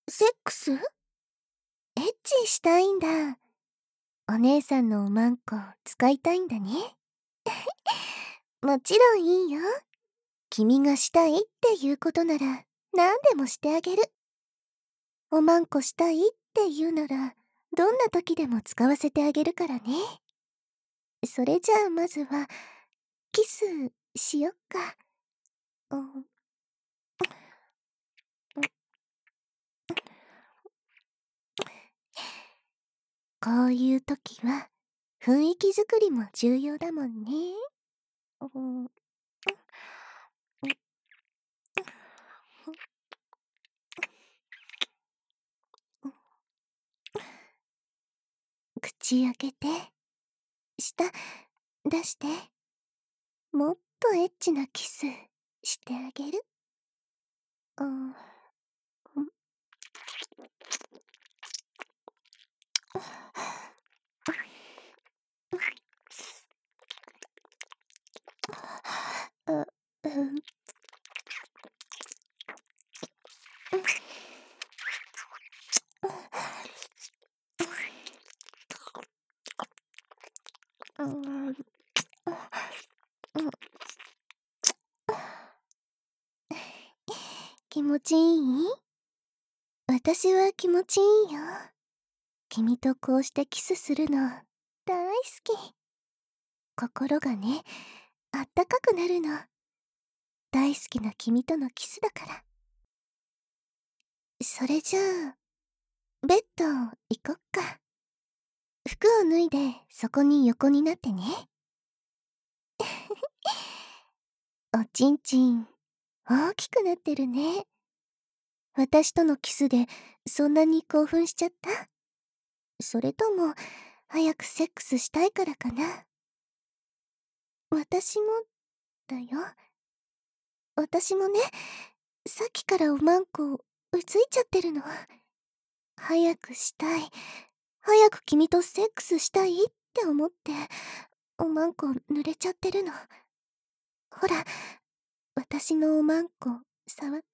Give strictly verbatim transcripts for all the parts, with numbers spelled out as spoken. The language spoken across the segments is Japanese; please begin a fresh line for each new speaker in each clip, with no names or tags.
セックス？エッチしたいんだ。お姉さんのおまんこ使いたいんだね。もちろんいいよ。君がしたいっていうことなら何でもしてあげる。おまんこしたいって言うならどんな時でも使わせてあげるからね。それじゃあまずはキスしよっか。うん、こういう時は雰囲気作りも重要だもんね。うん、口開けて、舌出して、もっとエッチなキスしてあげる。うん、うんあ、うん、うん、うん、気持ちいい？私は気持ちいいよ。君とこうしてキスするの大好き。心がね、あったかくなるの。大好きな君とのキスだから。それじゃあ、ベッド行こっか。服を脱いでそこに横になってね。おちんちん、大きくなってるね。私とのキスでそんなに興奮しちゃった？それとも、早くセックスしたいからかな。私も、だよ。私もね、さっきからおまんこ、うついちゃってるの。早くしたい。早く君とセックスしたいって思って、おまんこ濡れちゃってるの。ほら、私のおまんこ、触って。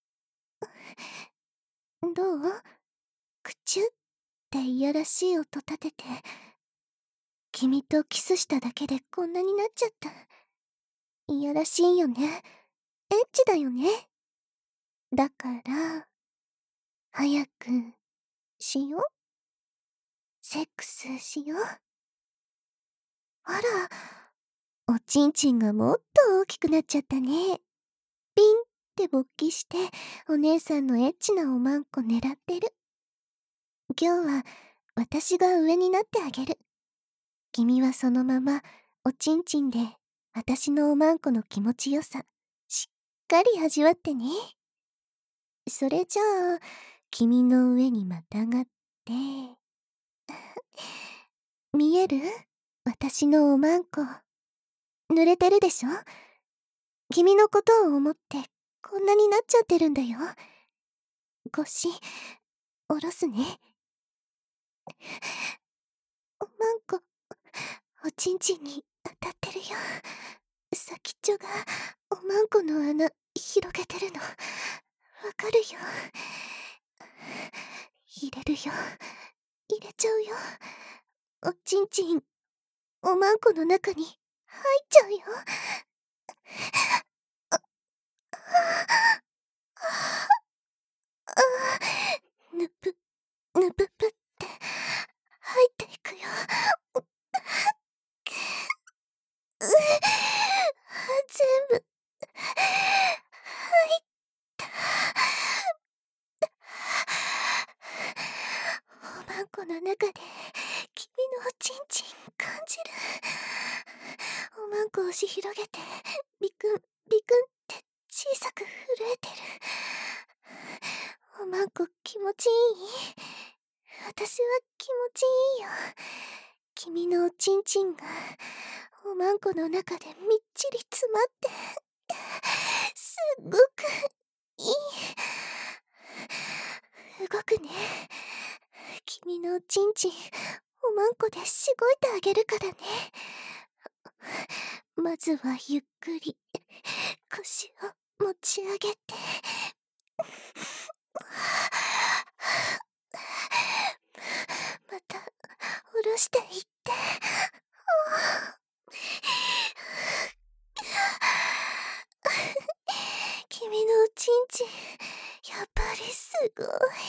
どう？くちゅっていやらしい音立てて、君とキスしただけでこんなになっちゃった。いやらしいよね。エッチだよね。だから、早く、しよう。セックスしよう。あら、おちんちんがもっと大きくなっちゃったね。ピンって勃起して、お姉さんのエッチなおまんこ狙ってる。今日は、私が上になってあげる。君はそのまま、おちんちんで、私のおまんこの気持ちよさ、しっかり味わってね。それじゃあ、君の上にまたがって、見える？私のおまんこ。濡れてるでしょ？君のことを思って、こんなになっちゃってるんだよ。腰、下ろすね。おまんこ、おちんちんに当たってるよ。先っちょが、おまんこの穴、広げてるの。わかるよ。入れるよ。入れちゃうよ。おちんちん、おまんこの中に入っちゃうよ。ぬぷ、ぬぷぷって入っていくよ。全部、入った。おまんこの中で、君のおちんちん感じる。おまんこ押し広げて、ビクン、ビクンって小さく震えてる。おまんこ気持ちいい？私は気持ちいいよ。君のおちんちんが、おまんこの中でみっちり詰まって、すっごくいい。動くね。君のおちんちん、おまんこでしごいてあげるからね。まずはゆっくり、腰を持ち上げて。 していって。君のおちんちん、やっぱりすごい。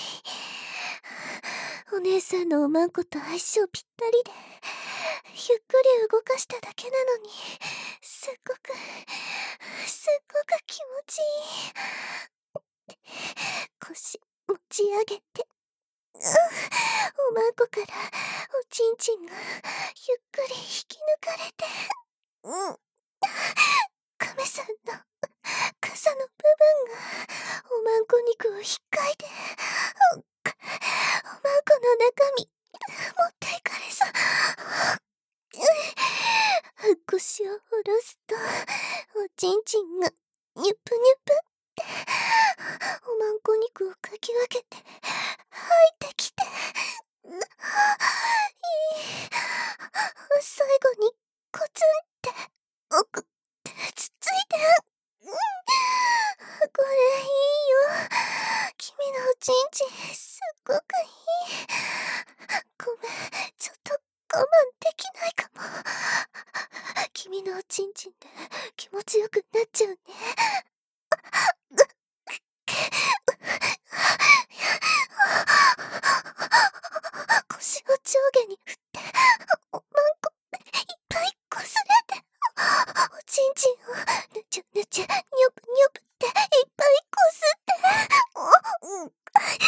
お姉さんのおまんこと相性ぴったりで、ゆっくり動かしただけなのに、すっごく、すっごく気持ちいい。腰持ち上げて、うん、おまんこからおちんちんがゆっくり引き抜かれて、うん。亀さんの傘の部分がおまんこ肉を引っかいて、おまんこの中身持っていかれそう。腰を下ろすとおちんちんがニュプニュプっておまんこ肉をかき分けて入ってきて、いい、最後にコツンって奥ってつっついて、うん、これいいよ。君のおちんちんすっごくいい。ごめん、ちょっと我慢できないかも。君のおちんちんで気持ちよくなっちゃうね。腰を上下に振っておまんこいっぱいこすれて、おちんちんをぬちゅぬちゅにょぶにょぶっていっぱいこすって、お、うん、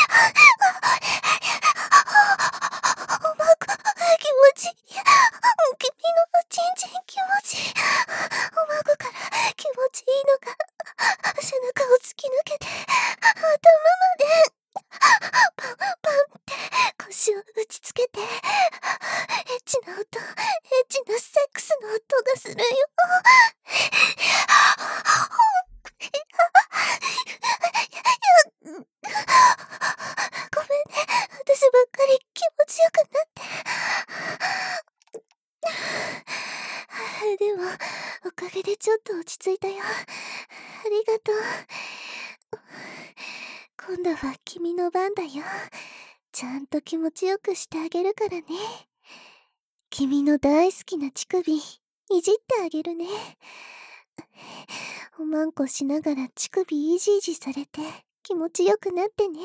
おまんこ気持ちいい。君のおちんちん気持ちいい。おまんこから気持ちいいのが背中を突き抜けて頭までパンパンって腰を打ちつけて、エッチな音、エッチなセックスの音がするよ。ごめんね、私ばっかり気持ちよくなって。でもおかげでちょっと落ち着いたよ。ありがとう。今度は君の番だよ。ちゃんと気持ちよくしてあげるからね。君の大好きな乳首いじってあげるね。おまんこしながら乳首いじいじされて気持ちよくなってね。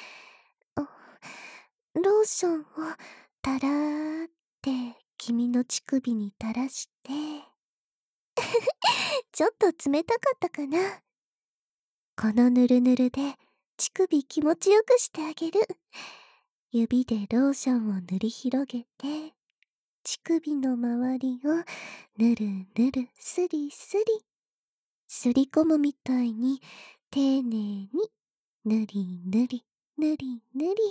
ローションをたらーって君の乳首に垂らしてちょっと冷たかったかな。このぬるぬるで乳首気持ちよくしてあげる。指でローションを塗り広げて乳首の周りをぬるぬるすりすり、すり込むみたいに丁寧にぬりぬりぬりぬり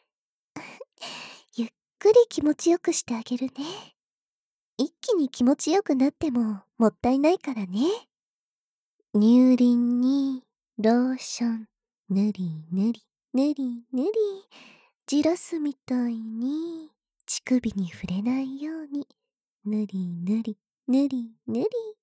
ゆっくり気持ちよくしてあげるね。一気に気持ちよくなってももったいないからね。乳輪にローションぬりぬりぬりぬり、じらすみたいに乳首に触れないようにぬりぬりぬりぬり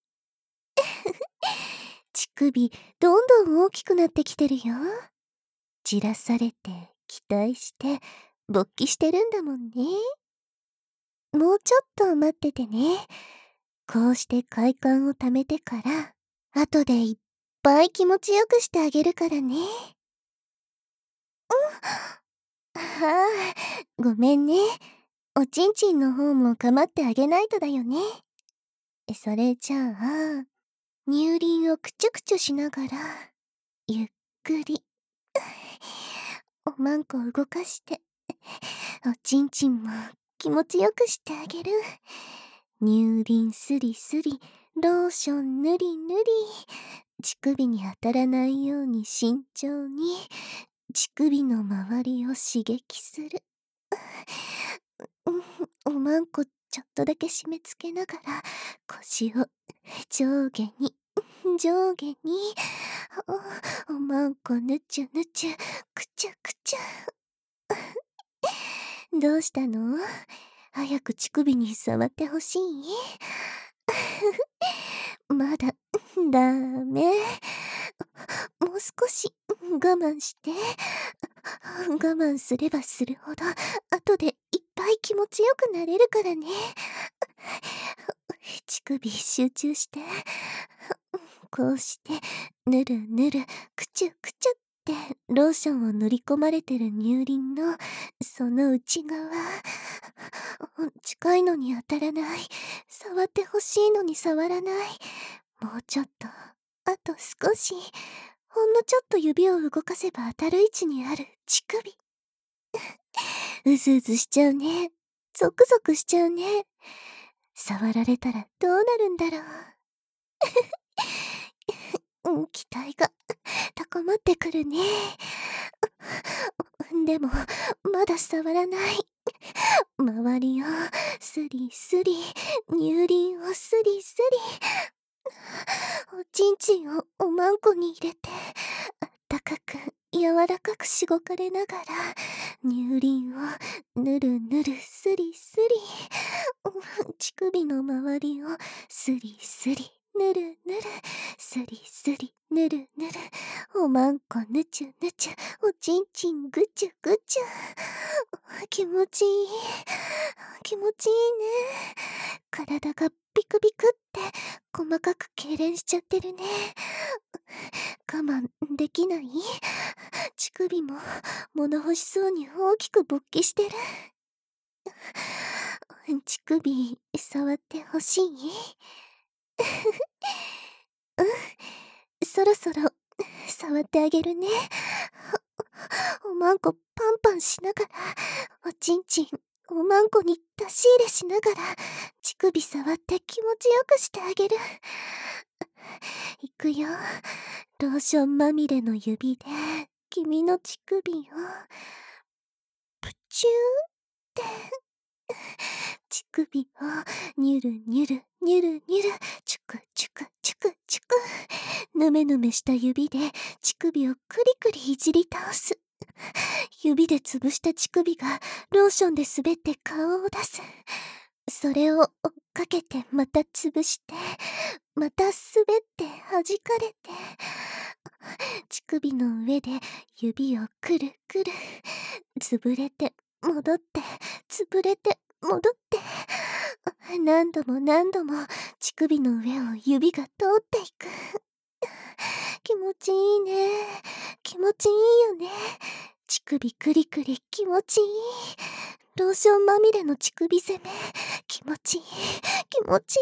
乳首どんどん大きくなってきてるよ。じらされて期待して勃起してるんだもんね。もうちょっと待っててね。こうして快感をためてから後でいっぱい気持ちよくしてあげるからね。うん。はあ、ごめんね。おちんちんの方も構ってあげないとだよね。それじゃあ乳輪をくちゅくちゅしながらゆっくりおまんこを動かしておちんちんも気持ちよくしてあげる。乳輪スリスリ、ローション塗り塗り、乳首に当たらないように慎重に乳首の周りを刺激する。おまんこちょっとだけ締め付けながら腰を上下に上下に、お、おまんこぬちゅぬちゅくちゅくちゅどうしたの？早く乳首に触ってほしい？まだダメ。もう少し我慢して。我慢すればするほど後でいっぱぱい気持ちよくなれるからね。乳首集中して、こうしてぬるぬるくちゅくちゅってローションを塗り込まれてる乳輪のその内側、近いのに当たらない、触ってほしいのに触らない、もうちょっと、あと少し、ほんのちょっと指を動かせば当たる位置にある乳首。うずうずしちゃうね。ゾクゾクしちゃうね。触られたらどうなるんだろう。うん、期待が高まってくるね。でも、まだ触らない。周りをスリスリ、乳輪をスリスリ。おちんちんをおまんこに入れて、あったかく柔らかくしごかれながら、乳輪をぬるぬるスリスリ。乳首の周りをスリスリ、ぬるぬる、スリスリ、ぬるぬる。おまんこぬちゅぬちゅ、おちんちんぐちゅぐちゅ。気持ちいい。気持ちいいね。体がビクビクって細かく痙攣しちゃってるね。我慢できない？乳首も物欲しそうに大きく勃起してる。乳首触ってほしい？うん、そろそろ触ってあげるね。おまんこパンパンしながら、おちんちんおまんこに出し入れしながら、乳首触って気持ちよくしてあげる。いくよ。ローションまみれの指で君の乳首をプチューって乳首をニュルニュルニュルニュルチュクチュクチュクチュク、ぬめぬめした指で乳首をクリクリいじり倒す。指で潰した乳首がローションで滑って顔を出す。それを追っかけてまた潰して、また滑って弾かれて、乳首の上で指をくるくる、潰れて戻って潰れて戻って、何度も何度も乳首の上を指が通っていく。気持ちいいね。気持ちいいよね。乳首クリクリ気持ちいい。ローションまみれの乳首攻め気持ちいい気持ちいい。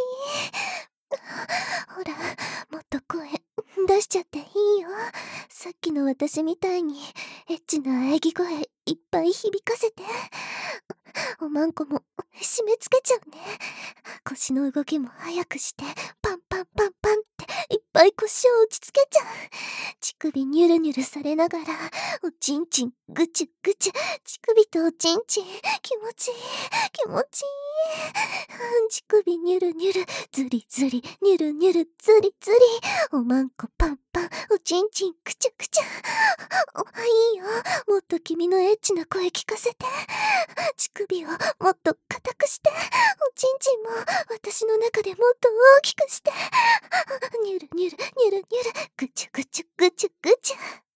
ほら、もっと声出しちゃっていいよ。さっきの私みたいにエッチな喘ぎ声いっぱい響かせて。おまんこも締め付けちゃうね。腰の動きも早くしてパンパンパンパンっていっぱい腰を打ちつけちゃう。乳首ニュルニュルされながら、おちんちんぐちゅぐちゅ、乳首とおちんちん気持ちいい気持ちいい。乳首ニュルニュルズリズリニュルニュルズリズリ、おまんこパンパンおちんちんくちゅくちゅ。いいよ、もっと君のエッチな声聞かせて。乳首をもっと硬くして、おちんちんも私の中でもっと大きくして、ニュルニュルニュルニュルぐちゅぐちゅぐちゅぐちゅ。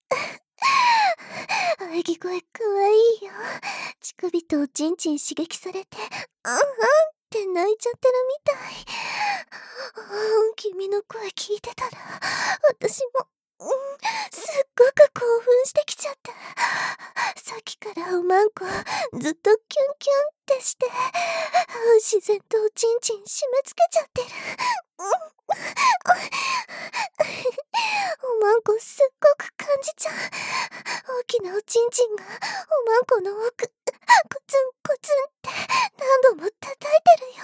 喘ぎ声かわいいよ。乳首とおちんちん刺激されて、うんうんって泣いちゃってるみたい。君の声聞いてたら、私も、うん、すっごく興奮してきちゃった。さっきからおまんこずっとキュンキュンってして、自然とおちんちん締め付けちゃってる。おまんこすっごく感じちゃう。大きなおちんちんがおまんこの奥、コツンコツンって何度も叩いてるよ。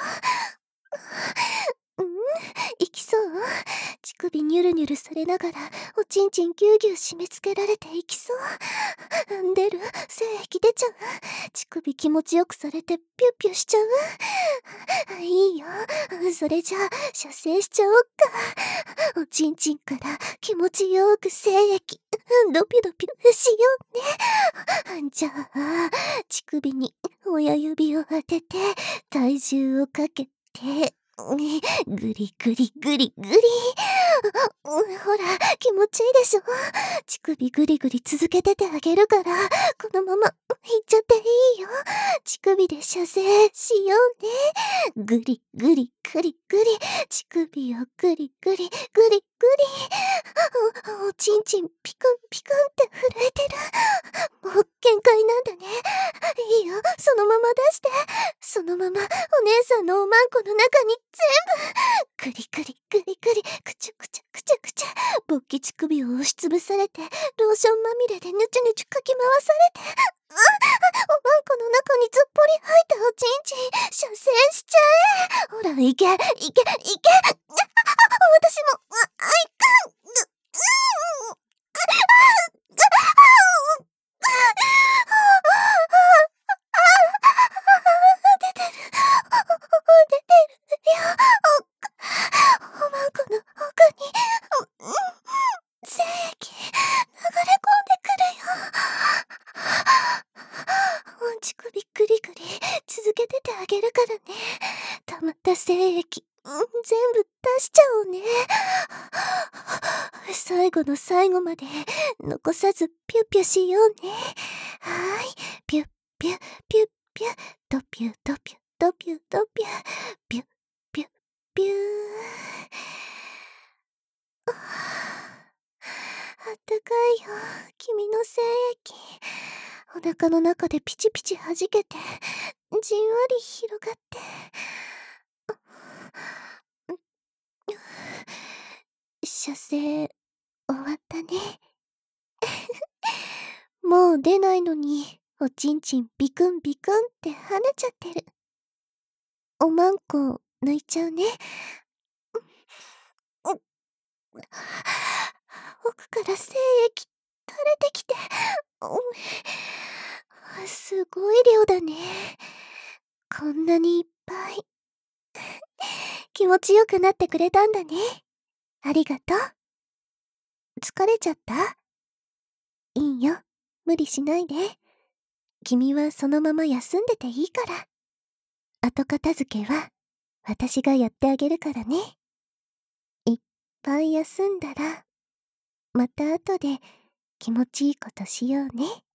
うん、いきそう？乳首ニュルニュルされながらおちんちんぎゅうぎゅう締め付けられていきそう。出る？精液出ちゃう？乳首気持ちよくされてピュッピュしちゃう？いいよ。それじゃあ射精しちゃおっか。おちんちんから気持ちよく精液ドピュドピュしようね。じゃあ乳首に親指を当てて体重をかけてぐりぐりぐりぐり。ほら気持ちいいでしょ。乳首ぐりぐり続けててあげるから、このまま行っちゃっていいよ。乳首で射精しようね。ぐりぐりぐりぐり、乳首をぐりぐりぐりぐり。お、おちんちんピクンピクンって震えてる。もう限界なんだね。いいよ、そのまま出して。そのままお姉さんのおまんこの中に全部。ぐりぐりぐりぐり、くちゃくちゃくちゃくちゃ。勃起乳首を押しつぶされて、ローションまみれでぬちゅぬちゅかき回されて。あ、おまんこの中にずっぽり入ったおちんちん、射精しちゃえ。ほら、いけ、いけ、いけ。私も、あ、いかん。出てる。出てるよ。おまんこの奥に、精液、流れ込んでくるよ。乳首ぐりぐり、続けててあげるからね。溜まった精液、全部出しちゃおうね。最後の最後まで残さずピュッピュしようね。はーい。ピュッピュッピュッピュッ、ドピュドピュドピュドピュ、ピュッピュッピュー。あったかいよ、君の精液。お腹の中でピチピチ弾けて、じんわり広がって。射精終わったね。もう出ないのに、おちんちんビクンビクンって跳ねちゃってる。おまんこ抜いちゃうね。奥から精液垂れてきて、すごい量だね。こんなにいっぱい。気持ちよくなってくれたんだね。ありがとう。疲れちゃった？いいよ。無理しないで。君はそのまま休んでていいから。後片付けは私がやってあげるからね。いっぱい休んだら、また後で気持ちいいことしようね。